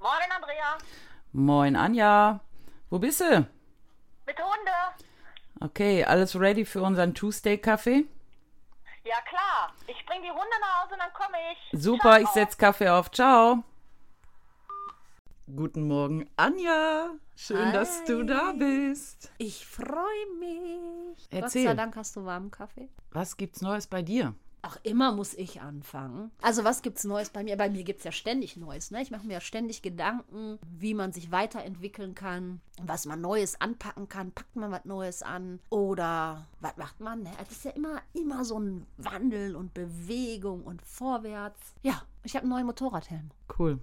Moin, Andrea. Moin Anja, wo bist du? Mit Hunde. Okay, alles ready für unseren Tuesday-Kaffee? Ja, klar. Ich bring die Hunde nach Hause und dann komme ich. Super, ich Ciao. setz Kaffee auf. Ciao. Guten Morgen, Anja. Schön, dass du da bist. Ich freue mich. Erzähl. Gott sei Dank hast du warmen Kaffee. Was gibt's Neues bei dir? Auch immer muss ich anfangen. Also was gibt's Neues bei mir? Bei mir gibt's ja ständig Neues. Ne? Ich mache mir ja ständig Gedanken, wie man sich weiterentwickeln kann, was man Neues anpacken kann. Packt man was Neues an oder was macht man? Ne? Es ist ja immer so ein Wandel und Bewegung und vorwärts. Ja, ich habe einen neuen Motorradhelm. Cool.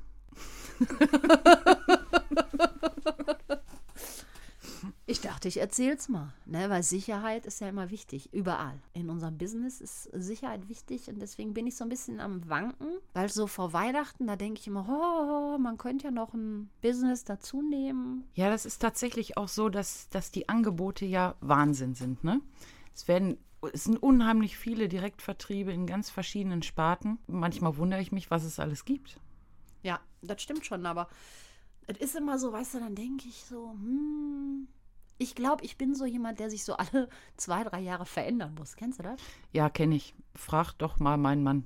Ich dachte, ich erzähl's mal, ne? Weil Sicherheit ist ja immer wichtig, überall. In unserem Business ist Sicherheit wichtig und deswegen bin ich so ein bisschen am Wanken, weil so vor Weihnachten, da denke ich immer, man könnte ja noch ein Business dazu nehmen. Ja, das ist tatsächlich auch so, dass die Angebote ja Wahnsinn sind, ne? Es sind unheimlich viele Direktvertriebe in ganz verschiedenen Sparten. Manchmal wundere ich mich, was es alles gibt. Ja, das stimmt schon, aber es ist immer so, weißt du, dann denke ich so, ich glaube, ich bin so jemand, der sich so alle 2-3 Jahre verändern muss. Kennst du das? Ja, kenne ich. Frag doch mal meinen Mann.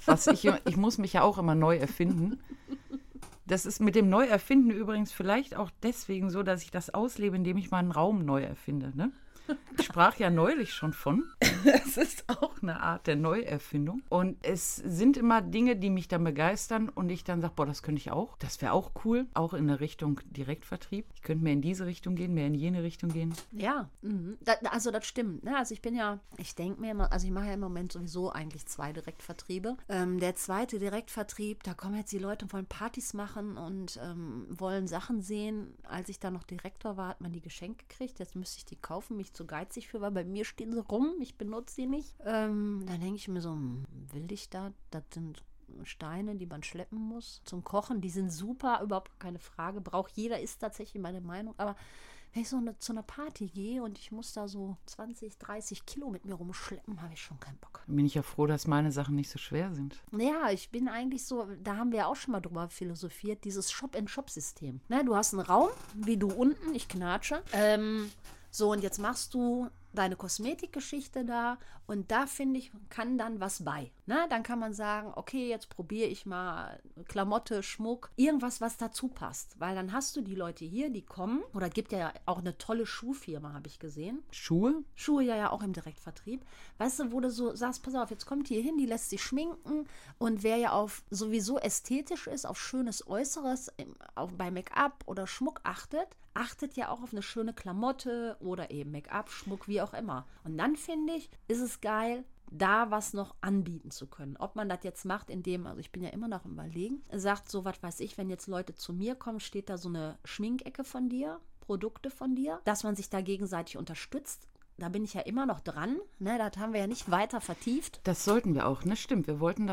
Ich muss mich ja auch immer neu erfinden. Das ist mit dem Neuerfinden übrigens vielleicht auch deswegen so, dass ich das auslebe, indem ich meinen Raum neu erfinde, ne? Ich sprach ja neulich schon von. Es ist auch eine Art der Neuerfindung. Und es sind immer Dinge, die mich dann begeistern und ich dann sage, boah, das könnte ich auch. Das wäre auch cool. Auch in der Richtung Direktvertrieb. Ich könnte mehr in diese Richtung gehen, mehr in jene Richtung gehen. Ja, das stimmt. Ne? Also ich denke mir immer, also ich mache ja im Moment sowieso eigentlich 2 Direktvertriebe. Der zweite Direktvertrieb, da kommen jetzt die Leute und wollen Partys machen und wollen Sachen sehen. Als ich da noch Direktor war, hat man die Geschenke gekriegt. Jetzt müsste ich die kaufen, mich zu geizig für, weil bei mir stehen sie rum, ich benutze sie nicht. Dann denke ich mir so, will ich da? Das sind Steine, die man schleppen muss zum Kochen. Die sind super, überhaupt keine Frage. Braucht jeder, ist tatsächlich meine Meinung. Aber wenn ich zu einer Party gehe und ich muss da so 20, 30 Kilo mit mir rumschleppen, habe ich schon keinen Bock. Bin ich ja froh, dass meine Sachen nicht so schwer sind. Ja, ich bin eigentlich so, da haben wir ja auch schon mal drüber philosophiert, dieses Shop-and-Shop-System. Ne, du hast einen Raum, wie du unten, ich knatsche. So, und jetzt machst du deine Kosmetikgeschichte da und da, finde ich, kann dann was bei. Na, dann kann man sagen, okay, jetzt probiere ich mal Klamotte, Schmuck, irgendwas, was dazu passt. Weil dann hast du die Leute hier, die kommen. Oder gibt ja auch eine tolle Schuhfirma, habe ich gesehen. Schuhe? Schuhe ja auch im Direktvertrieb. Weißt du, wo du so sagst, pass auf, jetzt kommt die hier hin, die lässt sich schminken und wer ja auf sowieso ästhetisch ist, auf schönes Äußeres, bei Make-up oder Schmuck achtet ja auch auf eine schöne Klamotte oder eben Make-up, Schmuck, wie auch immer. Und dann finde ich, ist es geil, da was noch anbieten zu können. Ob man das jetzt macht, also ich bin ja immer noch im Überlegen, sagt so, was weiß ich, wenn jetzt Leute zu mir kommen, steht da so eine Schminkecke von dir, Produkte von dir, dass man sich da gegenseitig unterstützt. Da bin ich ja immer noch dran, ne? Das haben wir ja nicht weiter vertieft. Das sollten wir auch, ne? Stimmt, wir wollten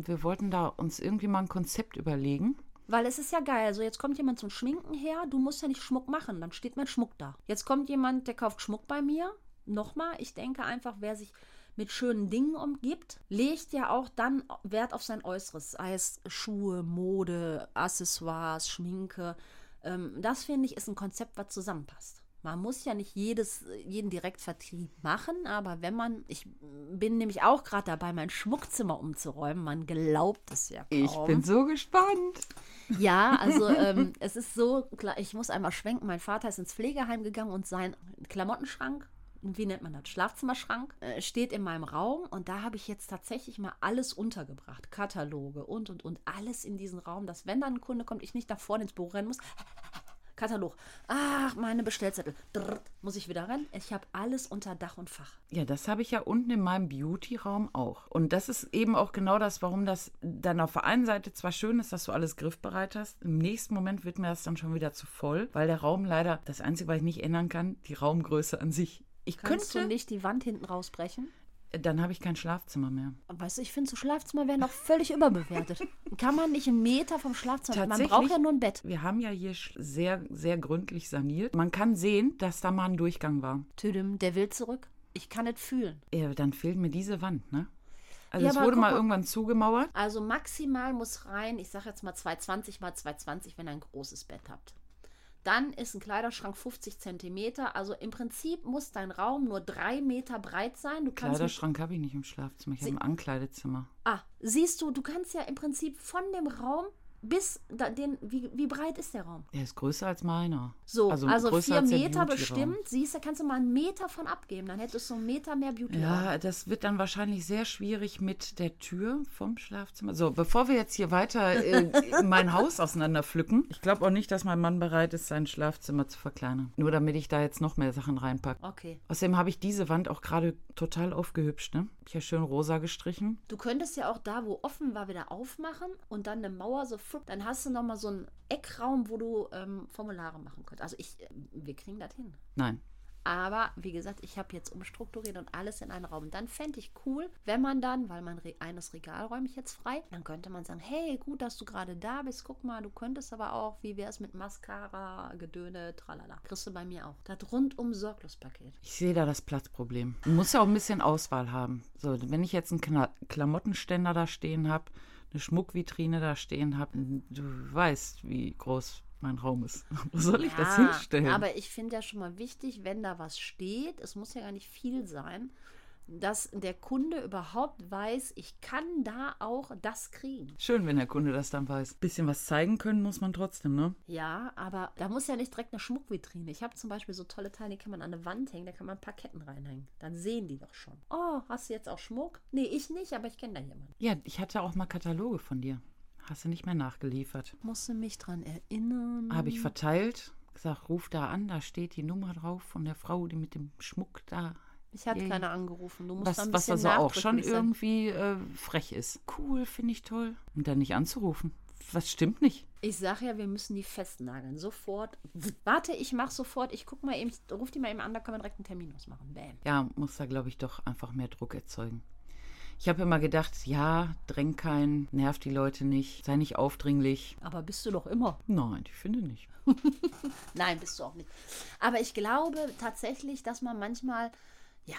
da uns irgendwie mal ein Konzept überlegen. Weil es ist ja geil, also jetzt kommt jemand zum Schminken her, du musst ja nicht Schmuck machen, dann steht mein Schmuck da. Jetzt kommt jemand, der kauft Schmuck bei mir. Nochmal, ich denke einfach, wer sich mit schönen Dingen umgibt, legt ja auch dann Wert auf sein Äußeres, sei es Schuhe, Mode, Accessoires, Schminke. Das, finde ich, ist ein Konzept, was zusammenpasst. Man muss ja nicht jeden Direktvertrieb machen, aber ich bin nämlich auch gerade dabei, mein Schmuckzimmer umzuräumen. Man glaubt es ja kaum. Ich bin so gespannt. Ja, also es ist so, klar, ich muss einmal schwenken. Mein Vater ist ins Pflegeheim gegangen und sein Klamottenschrank, wie nennt man das, Schlafzimmerschrank, steht in meinem Raum und da habe ich jetzt tatsächlich mal alles untergebracht. Kataloge und alles in diesen Raum, dass wenn dann ein Kunde kommt, ich nicht nach vorne ins Büro rennen muss. Katalog. Ach, meine Bestellzettel. Muss ich wieder rennen? Ich habe alles unter Dach und Fach. Ja, das habe ich ja unten in meinem Beauty-Raum auch. Und das ist eben auch genau das, warum das dann auf der einen Seite zwar schön ist, dass du alles griffbereit hast. Im nächsten Moment wird mir das dann schon wieder zu voll, weil der Raum leider, das Einzige, was ich nicht ändern kann, die Raumgröße an sich. Kannst du nicht die Wand hinten rausbrechen? Dann habe ich kein Schlafzimmer mehr. Weißt du, ich finde, so Schlafzimmer wären noch völlig überbewertet. Kann man nicht 1 Meter vom Schlafzimmer? Man braucht ja nur ein Bett. Wir haben ja hier sehr, sehr gründlich saniert. Man kann sehen, dass da mal ein Durchgang war. Tüdem, der will zurück. Ich kann es fühlen. Ja, dann fehlt mir diese Wand, ne? Also Ja, es aber wurde guck mal mal. irgendwann zugemauert. Also maximal muss rein, ich sage jetzt mal 220 mal 220, wenn ihr ein großes Bett habt. Dann ist ein Kleiderschrank 50 Zentimeter. Also im Prinzip muss dein Raum nur 3 Meter breit sein. Du kannst Kleiderschrank habe ich nicht im Schlafzimmer, ich habe ein Ankleidezimmer. siehst du, du kannst ja im Prinzip von dem Raum bis wie breit ist der Raum? Der ist größer als meiner. So, also größer 4 als der Meter Beauty-Raum. bestimmt. Siehst du, kannst du mal einen Meter von abgeben. Dann hättest du einen Meter mehr Beauty. Ja, das wird dann wahrscheinlich sehr schwierig mit der Tür vom Schlafzimmer. So, bevor wir jetzt hier weiter mein Haus auseinanderpflücken, ich glaube auch nicht, dass mein Mann bereit ist, sein Schlafzimmer zu verkleinern. Nur damit ich da jetzt noch mehr Sachen reinpacke. Okay. Außerdem habe ich diese Wand auch gerade total aufgehübscht, ne? Ich habe schön rosa gestrichen. Du könntest ja auch da, wo offen war, wieder aufmachen und dann eine Mauer so, dann hast du nochmal so einen Eckraum, wo du Formulare machen könntest. Also wir kriegen das hin. Nein. Aber wie gesagt, ich habe jetzt umstrukturiert und alles in einen Raum. Und dann fände ich cool, wenn man dann, weil eines Regal räume ich jetzt frei, dann könnte man sagen, hey, gut, dass du gerade da bist. Guck mal, du könntest aber auch, wie wäre es mit Mascara, Gedöne, tralala. Kriegst du bei mir auch. Das rundum Sorglospaket. Ich sehe da das Platzproblem. Du musst ja auch ein bisschen Auswahl haben. So, wenn ich jetzt einen Klamottenständer da stehen habe, eine Schmuckvitrine da stehen habe, du weißt, wie groß mein Raum ist. Wo soll ich das hinstellen? Aber ich finde ja schon mal wichtig, wenn da was steht, es muss ja gar nicht viel sein, dass der Kunde überhaupt weiß, ich kann da auch das kriegen. Schön, wenn der Kunde das dann weiß. Bisschen was zeigen können muss man trotzdem, ne? Ja, aber da muss ja nicht direkt eine Schmuckvitrine. Ich habe zum Beispiel so tolle Teile, die kann man an eine Wand hängen, da kann man ein paar Ketten reinhängen. Dann sehen die doch schon. Oh, hast du jetzt auch Schmuck? Nee, ich nicht, aber ich kenne da jemanden. Ja, ich hatte auch mal Kataloge von dir. Hast du nicht mehr nachgeliefert. Musst du mich dran erinnern? Habe ich verteilt, gesagt, ruf da an, da steht die Nummer drauf von der Frau, die mit dem Schmuck da. Ich hatte keiner angerufen. Du musst Was, da ein was bisschen also auch schon nachdrücklich sein. irgendwie frech ist. Cool, finde ich toll. Und dann nicht anzurufen. Was stimmt nicht? Ich sage ja, wir müssen die festnageln. Sofort. Warte, ich mache sofort. Ich gucke mal eben, ich rufe die mal eben an, da können wir direkt einen Termin ausmachen. Bam. Ja, muss da, glaube ich, doch einfach mehr Druck erzeugen. Ich habe immer gedacht, ja, dräng keinen, nerv die Leute nicht, sei nicht aufdringlich. Aber bist du doch immer. Nein, ich finde nicht. Nein, bist du auch nicht. Aber ich glaube tatsächlich, dass man manchmal, ja,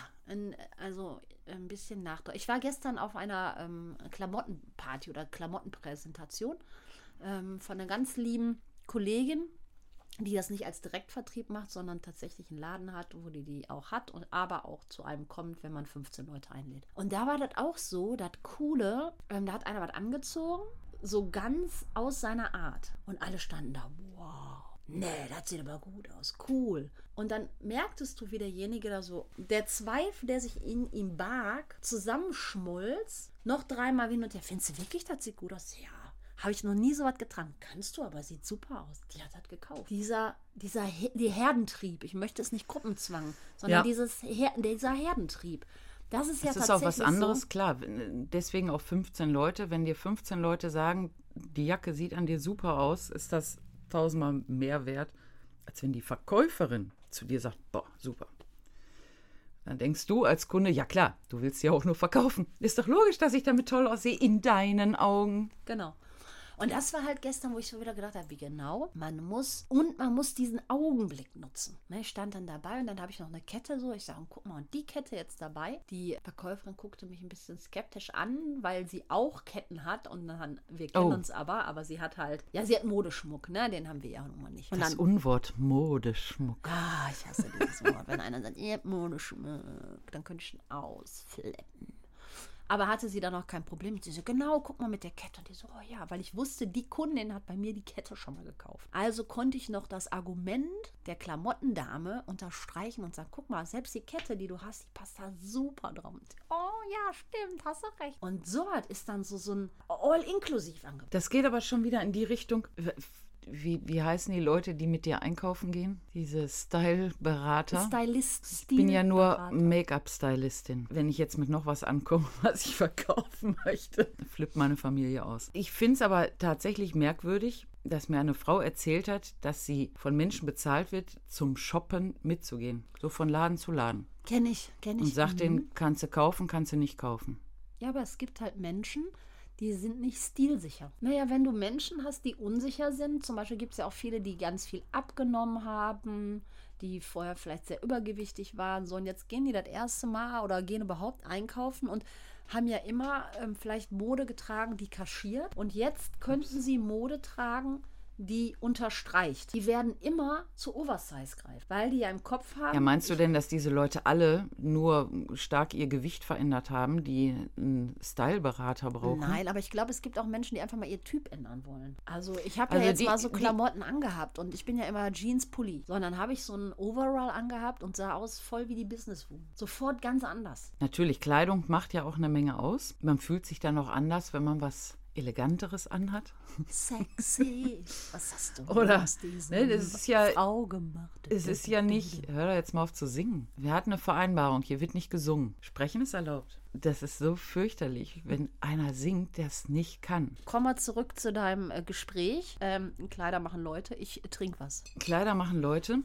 ein bisschen nachdenkt. Ich war gestern auf einer Klamottenparty oder Klamottenpräsentation von einer ganz lieben Kollegin, die das nicht als Direktvertrieb macht, sondern tatsächlich einen Laden hat, wo die auch hat und aber auch zu einem kommt, wenn man 15 Leute einlädt. Und da war das auch so, das Coole, da hat einer was angezogen, so ganz aus seiner Art. Und alle standen da, wow, nee, das sieht aber gut aus, cool. Und dann merktest du, wie derjenige da so, der Zweifel, der sich in ihm barg, zusammenschmolz, noch dreimal hin und her. Findest du wirklich, das sieht gut aus? Ja. Habe ich noch nie so was getragen. Kannst du, aber sieht super aus. Die hat das gekauft. Dieser Herdentrieb. Ich möchte es nicht Gruppenzwang, sondern dieser Herdentrieb. Das ist ja Das ist tatsächlich auch was anderes, so. klar. Deswegen auch 15 Leute. Wenn dir 15 Leute sagen, die Jacke sieht an dir super aus, ist das 1000-mal mehr wert, als wenn die Verkäuferin zu dir sagt, boah, super. Dann denkst du als Kunde, ja klar, du willst ja auch nur verkaufen. Ist doch logisch, dass ich damit toll aussehe, in deinen Augen. Genau. Und das war halt gestern, wo ich so wieder gedacht habe, wie genau, man muss diesen Augenblick nutzen. Ne, ich stand dann dabei und dann habe ich noch eine Kette so, ich sage, guck mal, und die Kette jetzt dabei. Die Verkäuferin guckte mich ein bisschen skeptisch an, weil sie auch Ketten hat und dann, wir kennen uns aber sie hat halt, ja, sie hat Modeschmuck, ne, den haben wir ja nun mal nicht. Und Das dann, Unwort Modeschmuck. ich hasse dieses Wort, wenn einer sagt, ihr habt Modeschmuck, dann könnte ich ihn ausflippen. Aber hatte sie dann auch kein Problem. Sie so, genau, guck mal mit der Kette. Und die so, oh ja, weil ich wusste, die Kundin hat bei mir die Kette schon mal gekauft. Also konnte ich noch das Argument der Klamottendame unterstreichen und sagen, guck mal, selbst die Kette, die du hast, die passt da super drauf. Und sie, oh ja, stimmt, hast du recht. Und so ist dann so ein All-Inklusiv-Angebot. Das geht aber schon wieder in die Richtung. Wie heißen die Leute, die mit dir einkaufen gehen? Diese Style-Berater. Stylist. Ich bin ja nur Make-up-Stylistin. Wenn ich jetzt mit noch was ankomme, was ich verkaufen möchte, flippt meine Familie aus. Ich finde es aber tatsächlich merkwürdig, dass mir eine Frau erzählt hat, dass sie von Menschen bezahlt wird, zum Shoppen mitzugehen. So von Laden zu Laden. Kenn ich. Und sagt denen, kannst du kaufen, kannst du nicht kaufen. Ja, aber es gibt halt Menschen, die sind nicht stilsicher. Naja, wenn du Menschen hast, die unsicher sind, zum Beispiel gibt es ja auch viele, die ganz viel abgenommen haben, die vorher vielleicht sehr übergewichtig waren, so und jetzt gehen die das erste Mal oder gehen überhaupt einkaufen und haben ja immer vielleicht Mode getragen, die kaschiert. Und jetzt könnten sie Mode tragen, die unterstreicht. Die werden immer zu Oversize greifen, weil die ja im Kopf haben. Ja, meinst du denn, dass diese Leute alle nur stark ihr Gewicht verändert haben, die einen Styleberater brauchen? Nein, aber ich glaube, es gibt auch Menschen, die einfach mal ihr Typ ändern wollen. Also ich habe Also ja jetzt mal so Klamotten angehabt und ich bin ja immer Jeans-Pulli. So, und dann habe ich so einen Overall angehabt und sah aus voll wie die Businesswoman. Sofort ganz anders. Natürlich, Kleidung macht ja auch eine Menge aus. Man fühlt sich dann auch anders, wenn man was Eleganteres anhat. Sexy. Was hast du Oder, aus diesem ne, das ist ja, Frau gemacht? es ist ja nicht, hör doch jetzt mal auf zu singen. Wir hatten eine Vereinbarung, hier wird nicht gesungen. Sprechen ist erlaubt. Das ist so fürchterlich, wenn einer singt, der es nicht kann. Komm mal zurück zu deinem Gespräch. Kleider machen Leute, ich trinke was. Kleider machen Leute.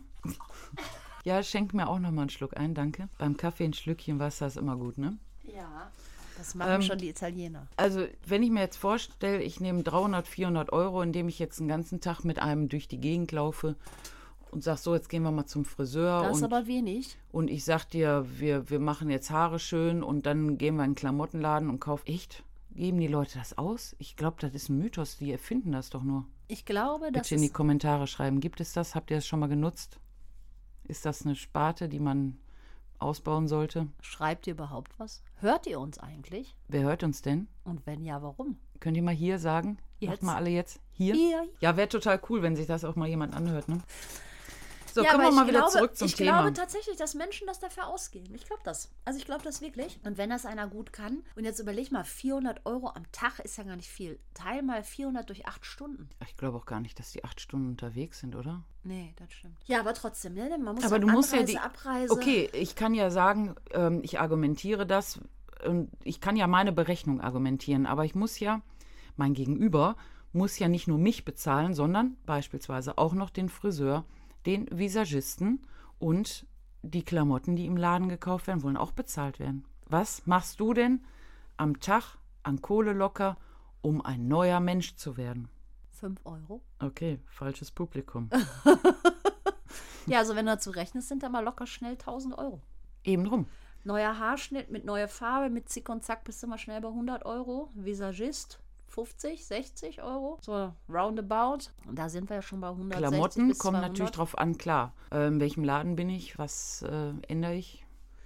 Ja, schenk mir auch noch mal einen Schluck ein, danke. Beim Kaffee ein Schlückchen Wasser ist immer gut, ne? Ja. Das machen schon die Italiener. Also, wenn ich mir jetzt vorstelle, ich nehme 300, 400 Euro, indem ich jetzt einen ganzen Tag mit einem durch die Gegend laufe und sage, so, jetzt gehen wir mal zum Friseur. Das ist aber wenig. Und ich sag dir, wir machen jetzt Haare schön und dann gehen wir in den Klamottenladen und kaufen. Echt? Geben die Leute das aus? Ich glaube, das ist ein Mythos. Die erfinden das doch nur. Ich glaube, das Bitte in die Kommentare schreiben. Gibt es das? Habt ihr das schon mal genutzt? Ist das eine Sparte, die man ausbauen sollte? Schreibt ihr überhaupt was? Hört ihr uns eigentlich? Wer hört uns denn? Und wenn ja, warum? Könnt ihr mal hier sagen? Jetzt? Sagt mal alle jetzt. Hier? Hier. Ja, wäre total cool, wenn sich das auch mal jemand anhört, ne? So, Ja, kommen aber wir mal ich wieder glaube, zurück zum ich Thema. glaube tatsächlich, dass Menschen das dafür ausgeben. Ich glaube das. Also ich glaube das wirklich. Und wenn das einer gut kann, und jetzt überleg mal, 400 Euro am Tag ist ja gar nicht viel. Teil mal 400 durch 8 Stunden. Ich glaube auch gar nicht, dass die 8 Stunden unterwegs sind, oder? Nee, das stimmt. Ja, aber trotzdem, ne? Man muss Aber ja du musst ja Anreise, Abreise. Okay, ich kann ja sagen, ich argumentiere das und ich kann ja meine Berechnung argumentieren, aber ich muss ja, mein Gegenüber muss ja nicht nur mich bezahlen, sondern beispielsweise auch noch den Friseur, den Visagisten und die Klamotten, die im Laden gekauft werden, wollen auch bezahlt werden. Was machst du denn am Tag an Kohle locker, um ein neuer Mensch zu werden? 5 Euro. Okay, falsches Publikum. Ja, also wenn du dazu rechnest, sind da mal locker schnell 1000 Euro. Eben drum. Neuer Haarschnitt mit neuer Farbe, mit Zick und Zack bist du mal schnell bei 100 Euro. Visagist 50, 60 Euro. So roundabout. Und da sind wir ja schon bei 160 Klamotten bis kommen 200. natürlich drauf an, klar. In welchem Laden bin ich? Was ändere ich?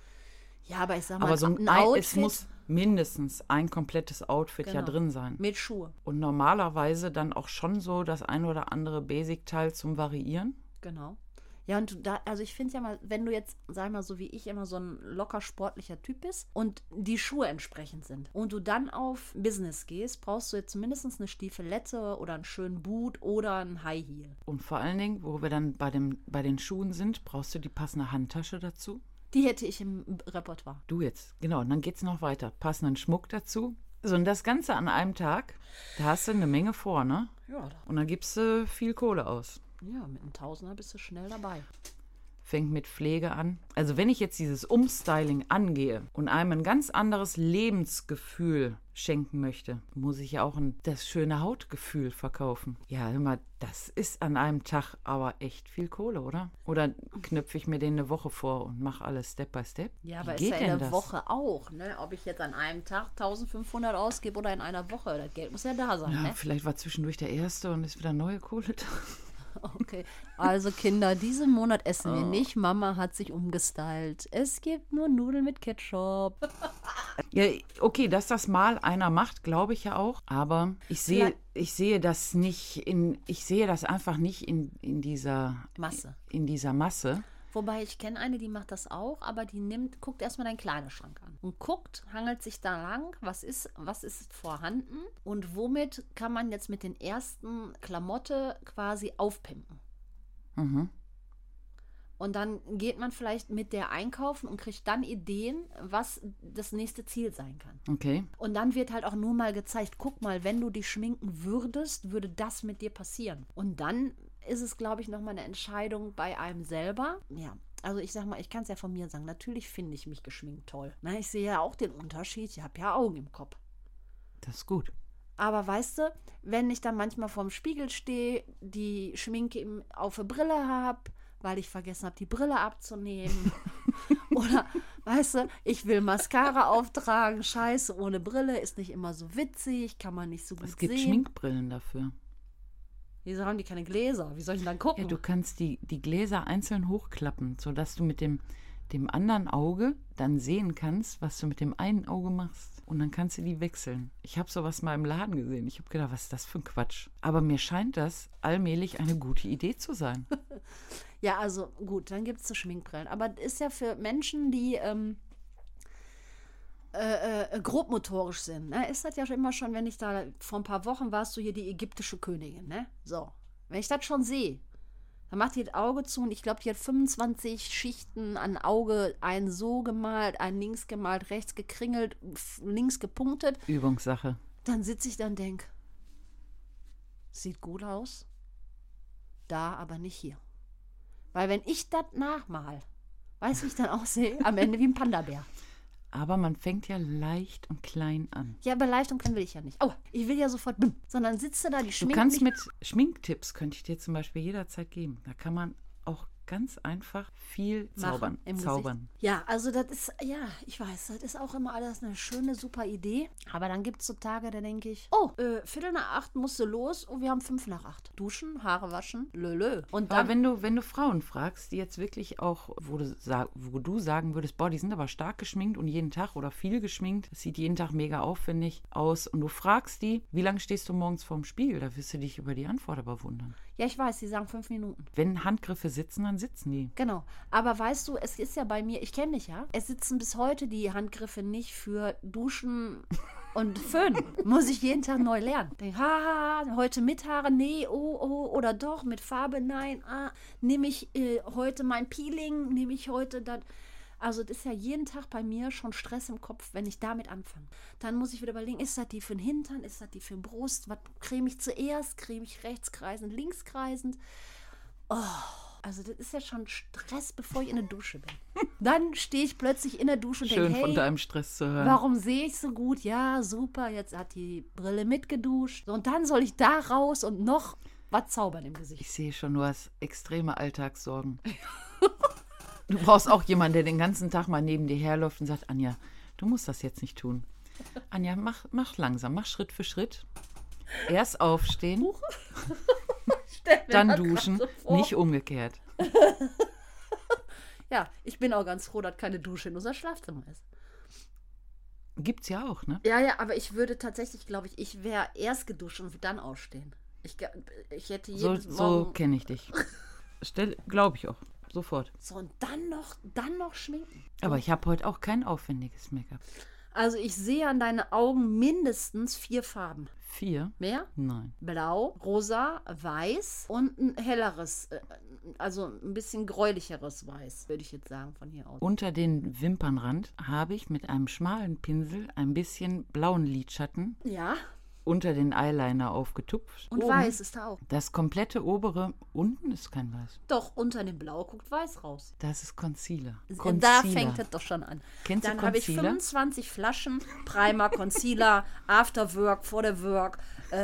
Ja, aber ich sag mal, Aber so ein es muss mindestens ein komplettes Outfit ja Genau. drin sein. mit Schuhe. Und normalerweise dann auch schon so das ein oder andere Basic-Teil zum Variieren. Genau. Ja, und da, also ich finde ja mal, wenn du jetzt, sag mal, so wie ich immer so ein locker sportlicher Typ bist und die Schuhe entsprechend sind und du dann auf Business gehst, brauchst du jetzt mindestens eine Stiefelette oder einen schönen Boot oder einen High Heel. Und vor allen Dingen, wo wir dann bei den Schuhen sind, brauchst du die passende Handtasche dazu. Die hätte ich im Repertoire. Du jetzt, genau. Und dann geht es noch weiter. Passenden Schmuck dazu. So, und das Ganze an einem Tag, da hast du eine Menge vor, ne? Ja, Und dann gibst du viel Kohle aus. ja, mit einem Tausender bist du schnell dabei. Fängt mit Pflege an. Also wenn ich jetzt dieses Umstyling angehe und einem ein ganz anderes Lebensgefühl schenken möchte, muss ich ja auch das schöne Hautgefühl verkaufen. Ja, hör mal, das ist an einem Tag aber echt viel Kohle, oder? Oder knüpfe ich mir den eine Woche vor und mache alles Step by Step? Ja, Wie aber ist geht ja in denn der das? Woche auch, ne? Ob ich jetzt an einem Tag 1500 ausgebe oder in einer Woche, das Geld muss ja da sein, Ja, ne? vielleicht war zwischendurch der erste und ist wieder neue Kohle da. Okay, also Kinder, diesen Monat essen wir nicht. Mama hat sich umgestylt. Es gibt nur Nudeln mit Ketchup. Ja, okay, dass das mal einer macht, glaube ich ja auch. Aber ich sehe das nicht ich sehe das einfach nicht in dieser Masse. In dieser Masse. Wobei ich kenne eine, die macht das auch, aber die guckt erstmal deinen Kleiderschrank an und hangelt sich da lang, was ist vorhanden und womit kann man jetzt mit den ersten Klamotte quasi aufpimpen. Mhm. Und dann geht man vielleicht mit der einkaufen und kriegt dann Ideen, was das nächste Ziel sein kann. Okay. Und dann wird halt auch nur mal gezeigt, guck mal, wenn du dich schminken würdest, würde das mit dir passieren. Und dann ist es, glaube ich, nochmal eine Entscheidung bei einem selber. Ja, also ich sag mal, ich kann es ja von mir sagen, natürlich finde ich mich geschminkt toll. Na, ich sehe ja auch den Unterschied, ich habe ja Augen im Kopf. Das ist gut. Aber weißt du, wenn ich dann manchmal vorm Spiegel stehe, die Schminke auf der Brille habe, weil ich vergessen habe, die Brille abzunehmen Oder, weißt du, ich will Mascara auftragen, scheiße, ohne Brille, ist nicht immer so witzig, kann man nicht so gut Es gibt sehen. Schminkbrillen dafür. Wieso haben die keine Gläser? Wie soll ich denn dann gucken? Ja, du kannst die Gläser einzeln hochklappen, sodass du mit dem anderen Auge dann sehen kannst, was du mit dem einen Auge machst. Und dann kannst du die wechseln. Ich habe sowas mal im Laden gesehen. Ich habe gedacht, was ist das für ein Quatsch? Aber mir scheint das allmählich eine gute Idee zu sein. Ja, also gut, dann gibt es so Schminkbrillen. Aber das ist ja für Menschen, die grobmotorisch sind. Ne? Ist das ja schon immer schon, wenn ich da vor ein paar Wochen warst, du hier die ägyptische Königin. Ne? So, wenn ich das schon sehe, dann macht die das Auge zu und ich glaube, die hat 25 Schichten an Auge, einen so gemalt, einen links gemalt, rechts gekringelt, links gepunktet. Übungssache. Dann sitze ich da und denke, sieht gut aus, da aber nicht hier. Weil wenn ich das nachmal, weißt du, wie ich dann aussehe? Am Ende wie ein Panda-Bär. Aber man fängt ja leicht und klein an. Ja, aber leicht und klein will ich ja nicht. Oh, ich will ja sofort, sondern sitze da, die Du Schminke. kannst mit Schminktipps, könnte ich dir zum Beispiel jederzeit geben. Da kann man auch ganz einfach viel zaubern. im zaubern. Gesicht. Ja, also das ist, ja, ich weiß, das ist auch immer alles eine schöne, super Idee. Aber dann gibt es so Tage, da denke ich, oh, 7:45 musst du los und wir haben 7:55. Duschen, Haare waschen, lölö. Und dann, Aber wenn du Frauen fragst, die jetzt wirklich auch, wo du sagen würdest, boah, die sind aber stark geschminkt und jeden Tag oder viel geschminkt, das sieht jeden Tag mega aufwendig aus und du fragst die, wie lange stehst du morgens vorm Spiegel, da wirst du dich über die Antwort aber wundern. ja, ich weiß, sie sagen 5 Minuten. Wenn Handgriffe sitzen, dann sitzen die. Genau. Aber weißt du, es ist ja bei mir, ich kenne dich ja, es sitzen bis heute die Handgriffe nicht für Duschen und Föhn. Muss ich jeden Tag neu lernen. Denk, heute mit Haare, nee, oh, oder doch, mit Farbe, nein, nehme ich heute mein Peeling, nehme ich heute das. Also das ist ja jeden Tag bei mir schon Stress im Kopf, wenn ich damit anfange. Dann muss ich wieder überlegen, ist das die für den Hintern, ist das die für den Brust, was creme ich zuerst, creme ich rechts kreisend, links kreisend. Oh, also das ist ja schon Stress, bevor ich in der Dusche bin. Dann stehe ich plötzlich in der Dusche und Schön denke, von hey, deinem Stress zu hören. warum sehe ich so gut? Ja, super, jetzt hat die Brille mitgeduscht. So, und dann soll ich da raus und noch was zaubern im Gesicht. Ich sehe schon, du hast extreme Alltagssorgen. Du brauchst auch jemanden, der den ganzen Tag mal neben dir herläuft und sagt, Anja, du musst das jetzt nicht tun. Anja, mach langsam, mach Schritt für Schritt. Erst aufstehen, dann duschen, nicht umgekehrt. Ja, ich bin auch ganz froh, dass keine Dusche in unser Schlafzimmer ist. Gibt's ja auch, ne? Ja, aber ich würde tatsächlich, glaube ich wäre erst geduscht und dann ausstehen. Ich hätte jedes So Morgen... kenne ich dich. Glaube ich auch. Sofort. So, und dann noch schminken. Aber ich habe heute auch kein aufwendiges Make-up. Also ich sehe an deinen Augen mindestens 4 Farben. 4? Mehr? Nein. Blau, rosa, weiß und ein helleres, also ein bisschen gräulicheres Weiß, würde ich jetzt sagen, von hier aus. Unter den Wimpernrand habe ich mit einem schmalen Pinsel ein bisschen blauen Lidschatten Ja, unter den Eyeliner aufgetupft. und Oben. weiß ist da auch. Das komplette obere unten ist kein Weiß. Doch, unter dem Blau guckt weiß raus. Das ist Concealer. Da fängt es doch schon an. Kennst du Dann habe ich Concealer? 25 Flaschen Primer, Concealer, Afterwork, vor der Work,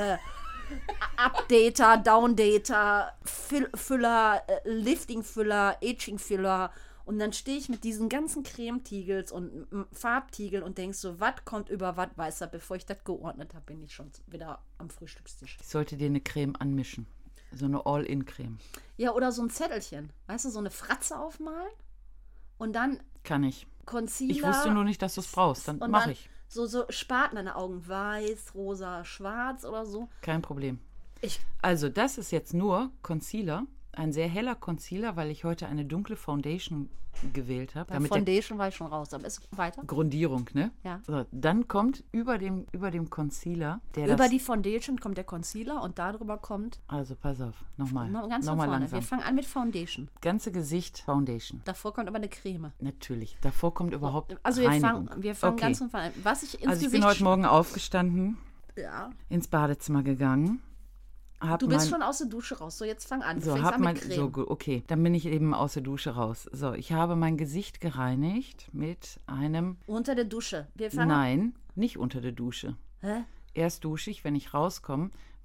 Updater, Downdater, Füller, Lifting-Füller, Aging-Füller. Und dann stehe ich mit diesen ganzen Cremetiegels und Farbtiegeln und denke so, was kommt über was, weiß er, bevor ich das geordnet habe, bin ich schon wieder am Frühstückstisch. Ich sollte dir eine Creme anmischen. So eine All-In-Creme. Ja, oder so ein Zettelchen, weißt du, so eine Fratze aufmalen und dann Kann ich. Concealer. Ich wusste nur nicht, dass du es brauchst. Dann und mache dann ich. So Spaten an den Augen, weiß, rosa, schwarz oder so. Kein Problem. Ich, Also das ist jetzt nur Concealer. Ein sehr heller Concealer, weil ich heute eine dunkle Foundation gewählt habe. bei Damit Foundation war ich schon raus, aber ist weiter. Grundierung, ne? Ja. So, dann kommt über dem Concealer, Über die Foundation kommt der Concealer und darüber kommt Also pass auf, nochmal. ganz von Nochmal vorne. langsam. Wir fangen an mit Foundation. Ganze Gesicht Foundation. Davor kommt aber eine Creme. Natürlich. Davor kommt überhaupt Also Reinigung. wir fangen Okay. ganz von vorne an. Was ich ins Also ich Gesicht bin heute Morgen aufgestanden, ja. ins Badezimmer gegangen. Du bist schon aus der Dusche raus. So, jetzt fang an. Du So, fängst hab an mein, mit Creme. so, okay, dann bin ich eben aus der Dusche raus. So, ich habe mein Gesicht gereinigt mit einem, Unter der Dusche. Wir fangen nein, nicht unter der Dusche. Hä? Erst dusche ich, wenn ich rauskomme,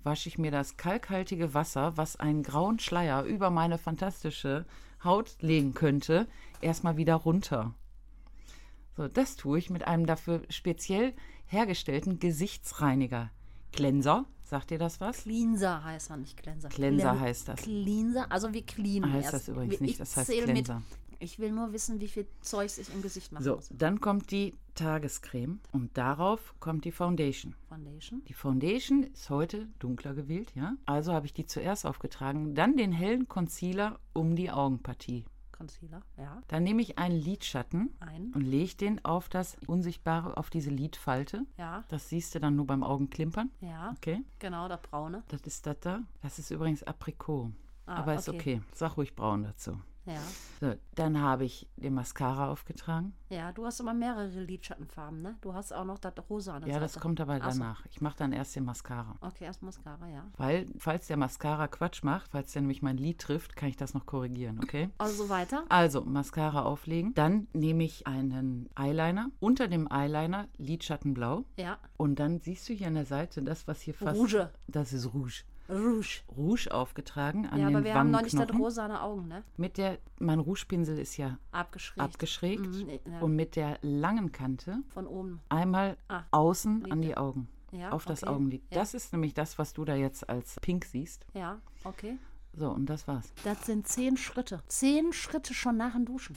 wasche ich mir das kalkhaltige Wasser, was einen grauen Schleier über meine fantastische Haut legen könnte, erstmal wieder runter. So, das tue ich mit einem dafür speziell hergestellten Gesichtsreiniger. Cleanser, sagt dir das was? Cleanser heißt er, nicht Cleanser. Cleanser heißt das. Cleanser, also wie clean. Heißt das übrigens nicht, das heißt Cleanser. Ich will nur wissen, wie viel Zeugs ich im Gesicht machen So, muss. dann kommt die Tagescreme und darauf kommt die Foundation. Foundation. Die Foundation ist heute dunkler gewählt, ja. Also habe ich die zuerst aufgetragen. Dann den hellen Concealer um die Augenpartie. Concealer, ja. Dann nehme ich einen Lidschatten Ein. und lege den auf das Unsichtbare, auf diese Lidfalte. Ja, Das siehst du dann nur beim Augenklimpern. ja. Okay, Genau, das Braune. das ist das da. Das ist übrigens Aprikot. Ah, Aber ist okay. Sag ruhig braun dazu. Ja. So, dann habe ich den Mascara aufgetragen. Ja, du hast immer mehrere Lidschattenfarben, ne? Du hast auch noch das rosa an der Ja, das Seite. kommt aber Ach so. danach. Ich mache dann erst den Mascara. Okay, erst Mascara, ja. Weil, falls der Mascara Quatsch macht, falls der nämlich mein Lid trifft, kann ich das noch korrigieren, okay? Also weiter. Also, Mascara auflegen. Dann nehme ich einen Eyeliner. Unter dem Eyeliner Lidschattenblau. Ja. Und dann siehst du hier an der Seite das, was hier fast... Rouge. Das ist Rouge. Rouge. Rouge aufgetragen an Ja, den aber wir haben noch nicht das Wangenknochen. rosane Augen, ne? Mein Rougepinsel ist ja Abgeschrägt. abgeschrägt. Mhm, ja. Und mit der langen Kante Von oben. einmal Ah, außen an Liebe. die Augen. Ja, Auf das okay. Augenlid. Ja. Das ist nämlich das, was du da jetzt als pink siehst. Ja, okay. So, und das war's. Das sind 10 Schritte. 10 Schritte schon nach dem Duschen.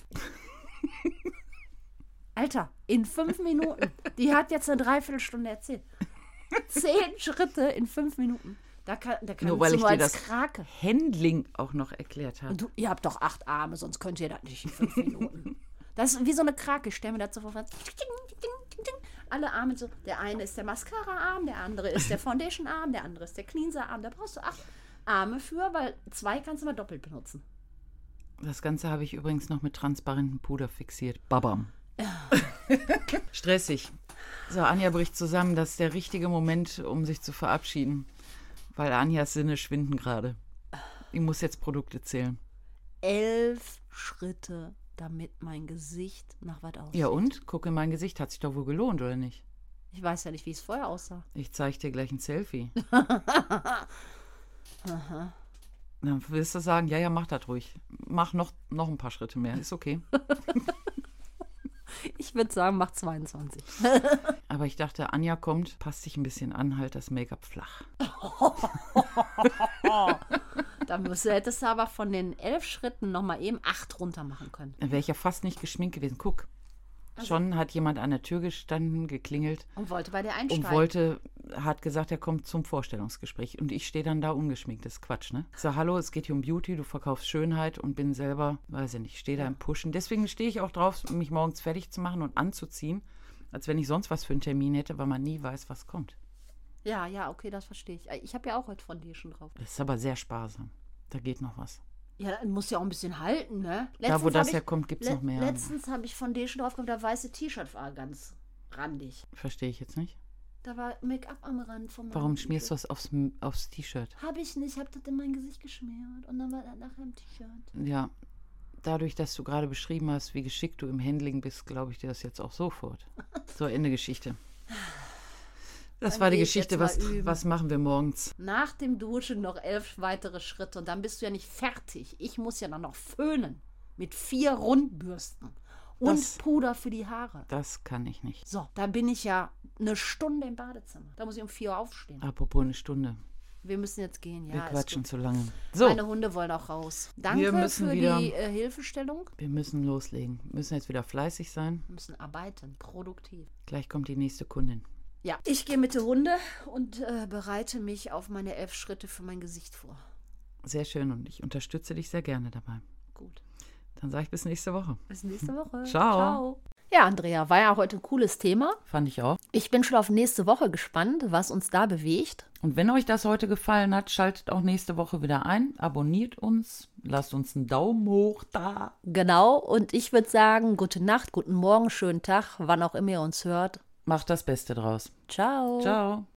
Alter, in 5 Minuten. Die hat jetzt eine Dreiviertelstunde erzählt. 10 Schritte in 5 Minuten. Da kann Nur weil ich dir als das Krake. Handling auch noch erklärt habe. Du, ihr habt doch 8 Arme, sonst könnt ihr das nicht in 5 Minuten. Das ist wie so eine Krake. Ich stelle mir dazu vor. Alle Arme so. Der eine ist der Mascara-Arm, der andere ist der Foundation-Arm, der andere ist der Cleanser-Arm. Da brauchst du 8 Arme für, weil 2 kannst du mal doppelt benutzen. Das Ganze habe ich übrigens noch mit transparentem Puder fixiert. Babam. Stressig. So, Anja bricht zusammen. Das ist der richtige Moment, um sich zu verabschieden. Weil Anjas Sinne schwinden gerade. Ich muss jetzt Produkte zählen. 11 Schritte, damit mein Gesicht nach was aussieht. Ja und? Guck in mein Gesicht. Hat sich doch wohl gelohnt, oder nicht? Ich weiß ja nicht, wie es vorher aussah. Ich zeige dir gleich ein Selfie. Dann wirst du sagen, ja, mach das ruhig. Mach noch ein paar Schritte mehr. Ist okay. Ich würde sagen, mach 22. Aber ich dachte, Anja kommt, passt sich ein bisschen an, halt das Make-up flach. Dann hättest du aber von den 11 Schritten nochmal eben 8 runter machen können. Dann wäre ich ja fast nicht geschminkt gewesen. Guck, schon hat jemand an der Tür gestanden, geklingelt Und wollte bei dir und einsteigen. hat gesagt, er kommt zum Vorstellungsgespräch. Und ich stehe dann da ungeschminkt. Das ist Quatsch, ne? Ich sage, hallo, es geht hier um Beauty, du verkaufst Schönheit und bin selber, weiß ich nicht, stehe da im Pushen. Deswegen stehe ich auch drauf, mich morgens fertig zu machen und anzuziehen, als wenn ich sonst was für einen Termin hätte, weil man nie weiß, was kommt. Ja, okay, das verstehe ich. Ich habe ja auch heute Foundation drauf. Das ist aber sehr sparsam. Da geht noch was. Ja, dann muss ja auch ein bisschen halten, ne? Da, wo Letztens das hab herkommt, gibt es noch mehr. Letztens habe ich Foundation drauf gehabt, der weiße T-Shirt war ganz randig. Verstehe ich jetzt nicht. Da war Make-up am Rand von meinem Warum schmierst du das aufs T-Shirt? Habe ich nicht, ich habe das in mein Gesicht geschmiert und dann war das nachher im T-Shirt. Ja, dadurch, dass du gerade beschrieben hast, wie geschickt du im Handling bist, glaube ich dir das jetzt auch sofort. So, Ende Geschichte. Das Dann war die geh ich Geschichte, jetzt mal üben. was machen wir morgens? Nach dem Duschen noch 11 weitere Schritte und dann bist du ja nicht fertig. Ich muss ja dann noch föhnen mit 4 Rundbürsten und Das- Puder für die Haare. Das kann ich nicht. So, da bin ich ja eine Stunde im Badezimmer. Da muss ich um 4 Uhr aufstehen. Apropos eine Stunde. Wir müssen jetzt gehen, Wir ja. ist quatschen gut. zu lange. So, Meine Hunde wollen auch raus. Danke Wir müssen für wieder- die Hilfestellung. wir müssen loslegen. Wir müssen jetzt wieder fleißig sein. Wir müssen arbeiten, produktiv. Gleich kommt die nächste Kundin. Ja, ich gehe mit den Hunde und bereite mich auf meine 11 Schritte für mein Gesicht vor. Sehr schön und ich unterstütze dich sehr gerne dabei. Gut. Dann sage ich bis nächste Woche. Bis nächste Woche. Ciao. Ja, Andrea, war ja heute ein cooles Thema. Fand ich auch. Ich bin schon auf nächste Woche gespannt, was uns da bewegt. Und wenn euch das heute gefallen hat, schaltet auch nächste Woche wieder ein. Abonniert uns. Lasst uns einen Daumen hoch da. Genau, und ich würde sagen, gute Nacht, guten Morgen, schönen Tag, wann auch immer ihr uns hört. Macht das Beste draus. Ciao. Ciao.